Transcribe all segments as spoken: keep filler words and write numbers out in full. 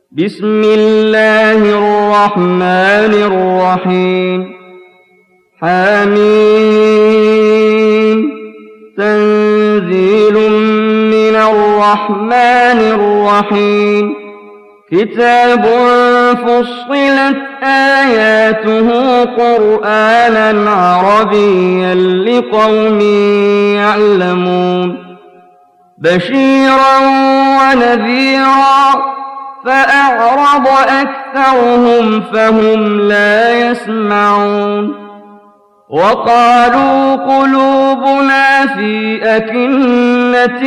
بسم الله الرحمن الرحيم حميم تنزيل من الرحمن الرحيم كتاب فصلت آياته قرآنا عربيا لقوم يعلمون بشيرا ونذيرا فأعرض أكثرهم فهم لا يسمعون وقالوا قلوبنا في أكنة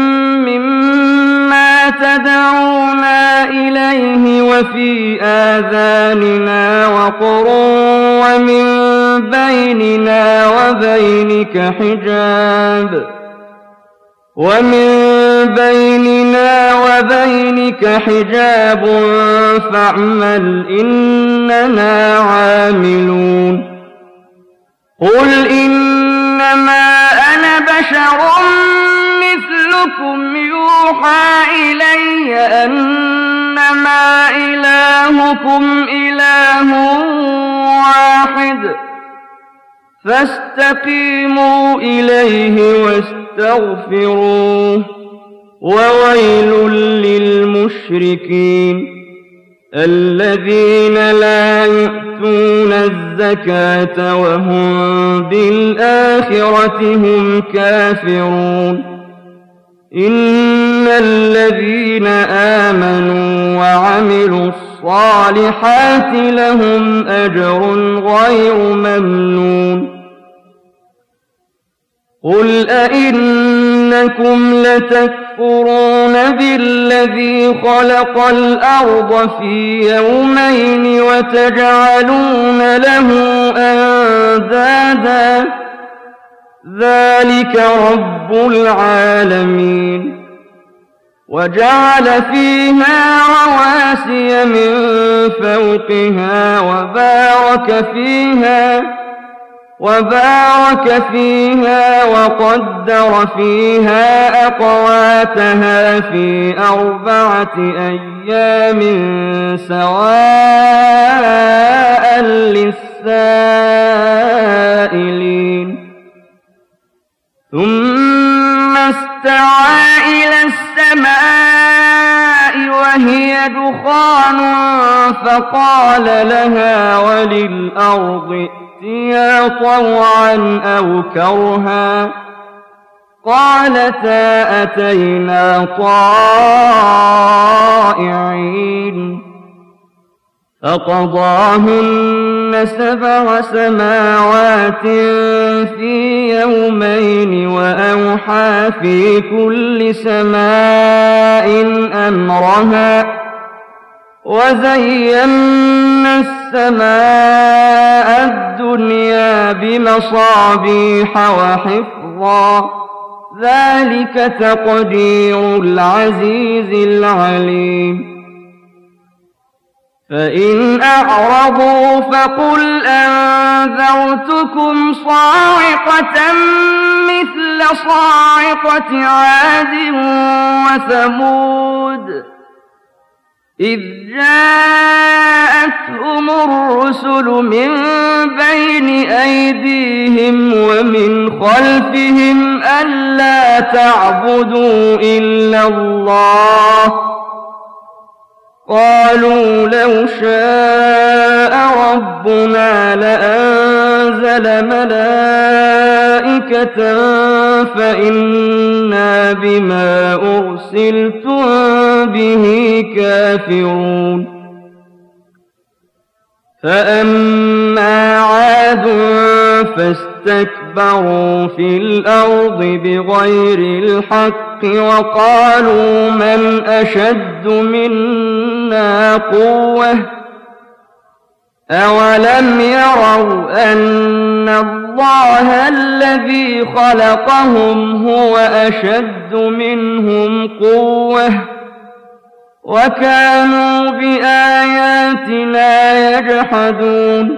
مما تدعونا إليه وفي آذاننا وقر ومن بيننا وبينك حجاب ومن بيننا وبينك حجاب فاعمل إننا عاملون قل إنما أنا بشر مثلكم يوحى إلي أنما إلهكم إله واحد فاستقيموا إليه واستغفروه وويل للمشركين الذين لا يؤتون الزكاة وهم بالآخرة هم كافرون إن الذين آمنوا وعملوا الصالحات لهم أجر غير ممنون قل أئنكم لتكفرون بالذي خلق الأرض في يومين وتجعلون له أندادا ذلك رب العالمين وجعل فيها رواسي من فوقها وبارك فيها وبارك فيها وقدر فيها أقواتها في أربعة أيام سواء للسائلين ثم استوى إلى السماء وهي دخان فقال لها وللأرض ائتيا طوعا أو كرها قالتا أتينا طائعين فقضاهن سبع سماوات في يومين وأوحى في كل سماء أمرها وزينا السماء الدنيا بمصابيح وحفظا ذلك تقدير العزيز العليم فإن أعرضوا فقل أنذرتكم صاعقة مثل صاعقة عاد وثمود إذ جاءتهم الرسل من بين أيديهم ومن خلفهم ألا تعبدوا إلا الله قالوا لو شاء ربنا لأنزل ملائكة فإنا بما أرسلتم به كافرون فأما عاد فاستكبروا في الأرض بغير الحق وقالوا من أشد منا قوة أولم يروا أن الله الذي خلقهم هو أشد منهم قوة وكانوا بآياتنا يجحدون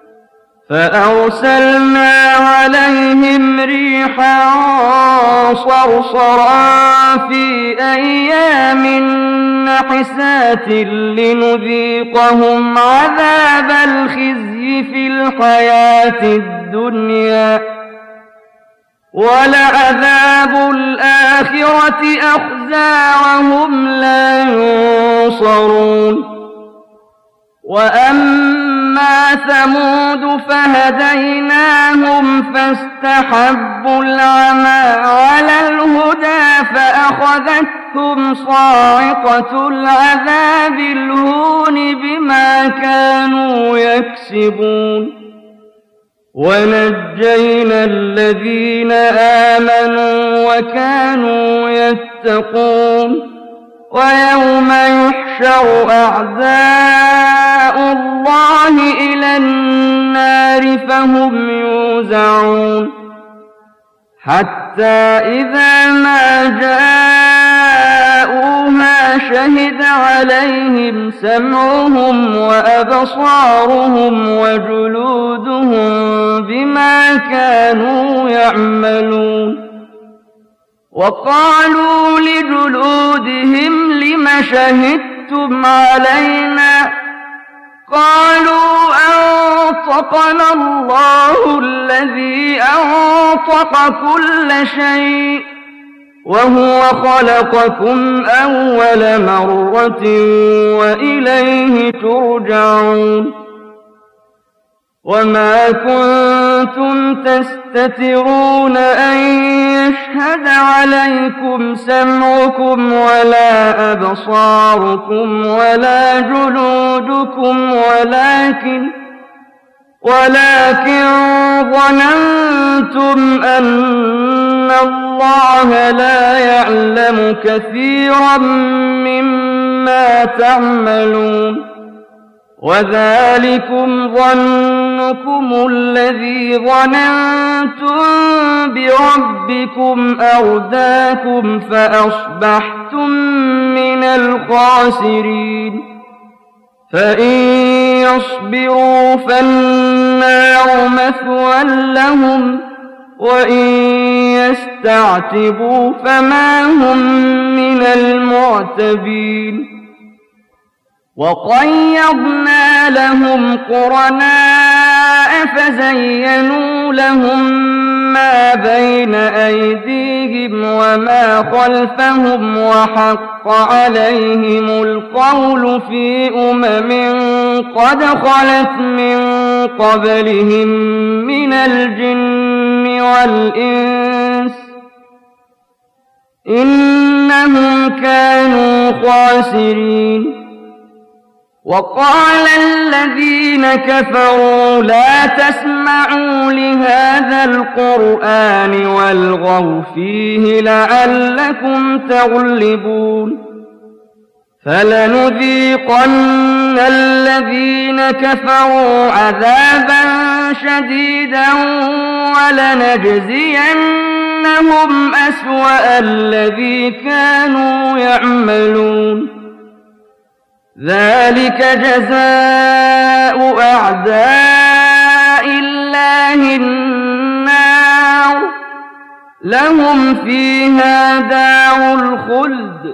فأرسلنا عليهم ريحا صرصرا في أيام حسات لنذيقهم عذاب الخزي في الحياة الدنيا ولعذاب الآخرة أخزى وهم لا ينصرون وأما ثمود فهديناهم فاستحبوا العمى على الهدى فأخذتهم صاعقة العذاب الهون بما كانوا يكسبون ونجينا الذين آمنوا وكانوا يتقون ويوم يحشر أعداء الله إلى النار فهم يوزعون حتى إذا ما جاءوها شهد عليهم سمعهم وأبصارهم وجلودهم بما كانوا يعملون وقالوا لجلودهم لم شهدتم علينا قالوا أنطقنا الله الذي أنطق كل شيء وهو خلقكم أول مرة وإليه ترجعون وما كنتم تستترون أن يشهد عليكم سمعكم ولا أبصاركم ولا جلودكم ولكن ولكن ظننتم أن الله لا يعلم كثيرا مما تعملون وذلكم ظنكم الذي ظننتم بربكم أرداكم فأصبحتم من الخاسرين فإن يصبروا فالنار مثوى لهم وإن يستعتبوا فما هم من المعتبين وقيضنا لهم قرناء فزينوا لهم ما بين أيديهم وما خلفهم وحق عليهم القول في أمم قد خلت من قبلهم من الجن والإنس إنهم كانوا خاسرين وقال الذين كفروا لا تسمعوا لهذا القرآن والغوا فيه لعلكم تغلبون فلنذيقن الذين كفروا عذابا شديدا ولنجزينهم أسوأ الذي كانوا يعملون ذلك جزاء أعداء الله النار لهم فيها دار الخلد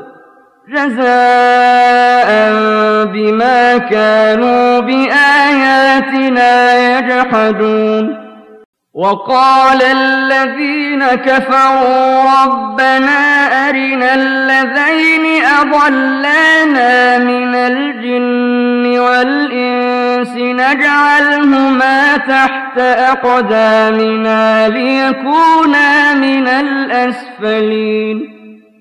جزاء بما كانوا بآياتنا يجحدون وقال الذين كفروا ربنا أرنا الذين أضلانا من الجن والإنس نجعلهما تحت أقدامنا ليكونا من الأسفلين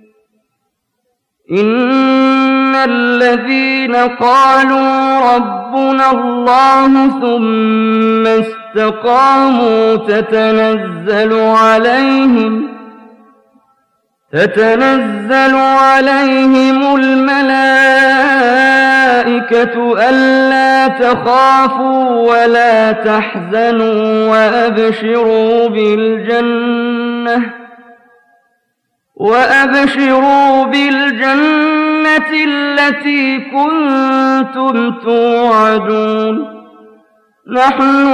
إن الذين قالوا ربنا الله ثم استقاموا تتنزل عليهم تتنزل عليهم الملائكة ألا تخافوا ولا تحزنوا وأبشروا بالجنة وأبشروا بالجنة التي كنتم توعدون نحن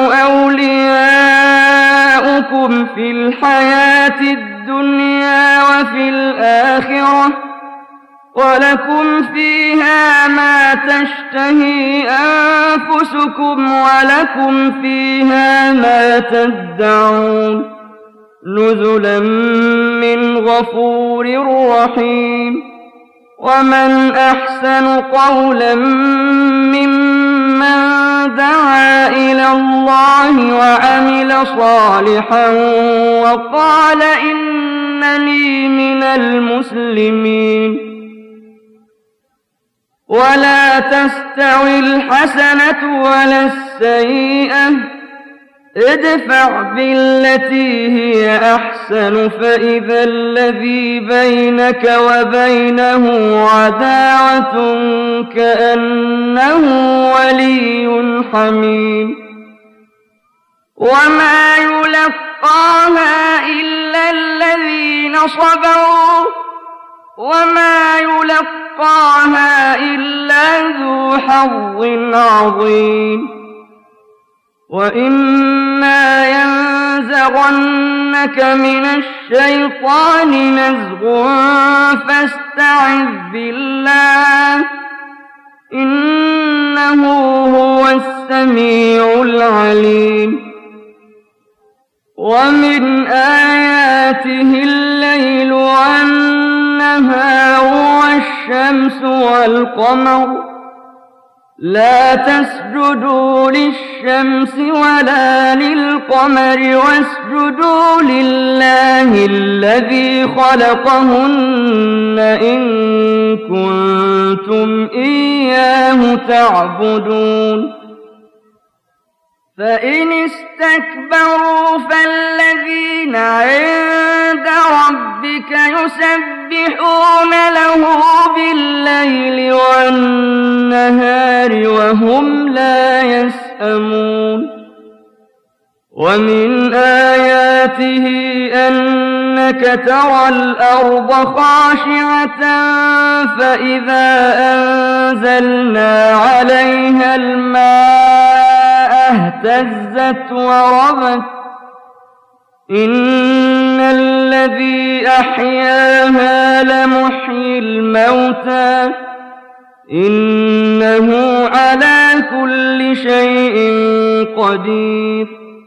أولياؤكم في الحياة الدنيا وفي الآخرة ولكم فيها ما تشتهي أنفسكم ولكم فيها ما تدعون نزلا من غفور رحيم ومن أحسن قولا ممن دعا إلى الله وعمل صالحا وقال إنني من المسلمين ولا تستوي الحسنة ولا السيئة ادفع بالتي هي أحسن فإذا الذي بينك وبينه عداوة كأنه ولي حميم وما يلقاها إلا الذين صبروا وما يلقاها إلا ذو حظ عظيم وإما ينزغنك من الشيطان نزغ فاستعذ بالله إنه هو السميع العليم ومن آياته الليل والنهار والشمس والقمر لا تسجدوا للشمس ولا للقمر واسجدوا لله الذي خلقهن إن كنتم إياه تعبدون فإن استكبروا فالذين عند ربك يسبحون له بالليل والنهار وهم لا يسأمون ومن آياته أنك ترى الأرض خاشعة فإذا أنزلنا عليها الماء اهتزت وربت إن الذي أحياها لمحيي الموتى إنه على كل شيء قدير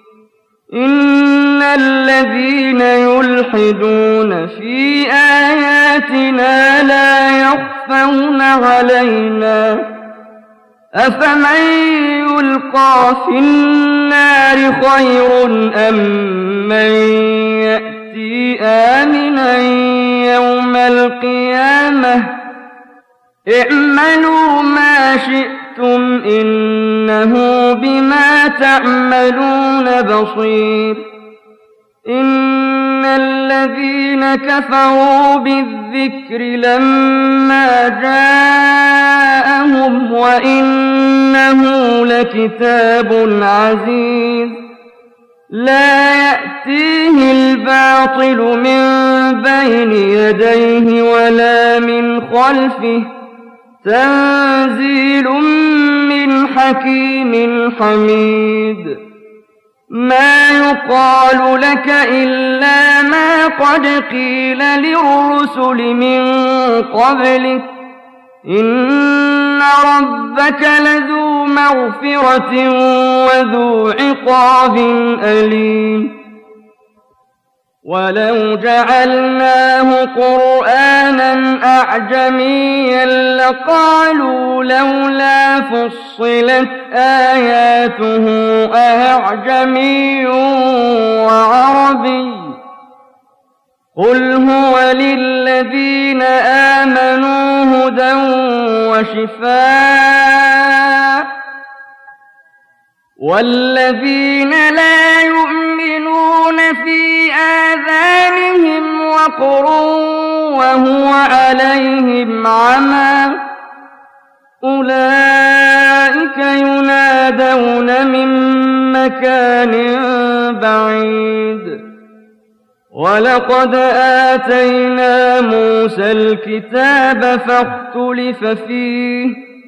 إن الذين يلحدون في آياتنا لا يخفون علينا أفمن يلقى في النار خير أم من يأتي آمنا يوم القيامة اعملوا ما شئتم إنه بما تعملون بصير إن الذين كفروا بالذكر لما جاءهم وإنه لكتاب عزيز لا يأتيه الباطل من بين يديه ولا من خلفه تنزيل من حكيم حميد ما يقال لك إلا ما قد قيل للرسل من قبلك إن ربك لذو مغفرة وذو عقاب أليم ولو جعلناه قرآنا أعجميا لقالوا لولا فصلت آياته أعجمي وعربي قل هو للذين آمنوا هدى وشفاء والذين لا يؤمنون في آذانهم وقر وهو عليهم عمى أولئك ينادون من مكان بعيد ولقد آتينا موسى الكتاب فاختلف فيه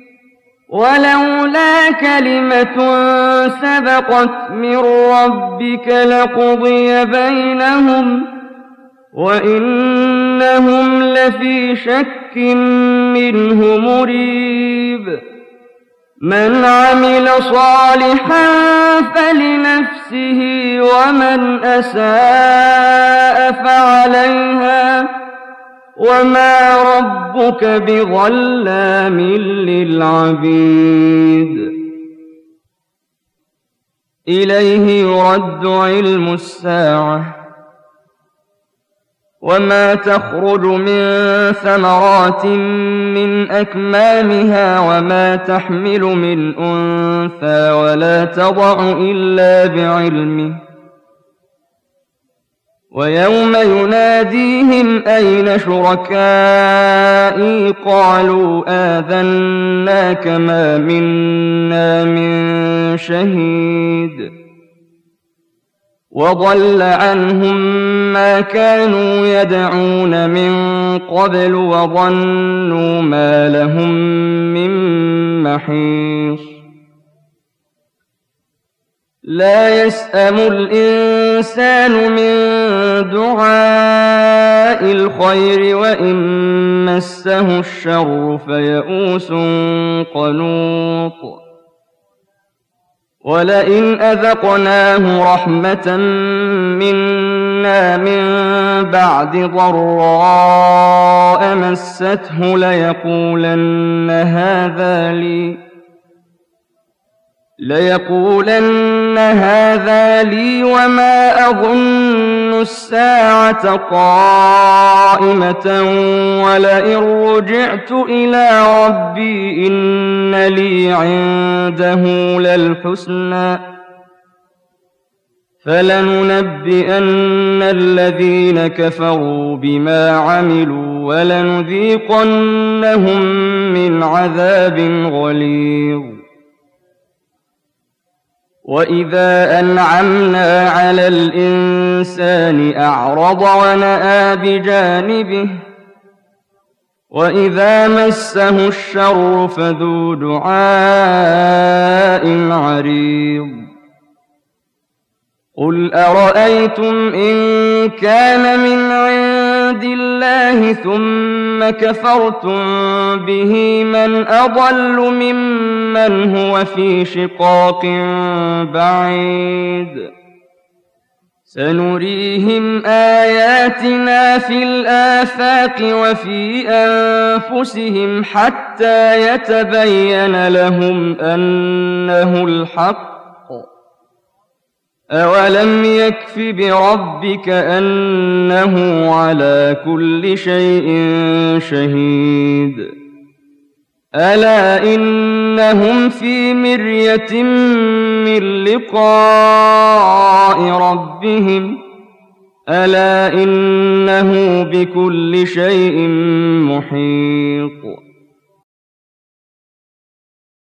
ولولا كلمة سبقت من ربك لقضي بينهم وإن إنهم لفي شك منه مريب من عمل صالحا فلنفسه ومن أساء فعليها وما ربك بظلام للعبيد إليه يرد علم الساعة وما تخرج من ثمرات من أكمامها وما تحمل من أنثى ولا تضع إلا بعلمه ويوم يناديهم أين شركائي قالوا آذناك ما منا من شهيد وضل عنهم ما كانوا يدعون من قبل وظنوا ما لهم من محيص لا يسأم الإنسان من دعاء الخير وإن مسه الشر فيئوس قنوط ولئن أذقناه رحمة منا من بعد ضراء مسته ليقولن هذا لي ليقولن هذا لي وما أظن الساعة قائمة ولئن رجعت إلى ربي إن لي عنده للحسنى فلننبئن الذين كفروا بما عملوا ولنذيقنهم من عذاب غليظ وإذا أنعمنا على الإنسان أعرض ونأى بجانبه وإذا مسه الشر فذو دعاء عريض قل أرأيتم إن كان من عند الله ثم كفرتم به من أضل ممن هو في شقاق بعيد سنريهم آياتنا في الآفاق وفي أنفسهم حتى يتبين لهم أنه الحق أولم يكف بربك أنه على كل شيء شهيد ألا إنهم في مرية من لقاء ربهم ألا إنه بكل شيء محيط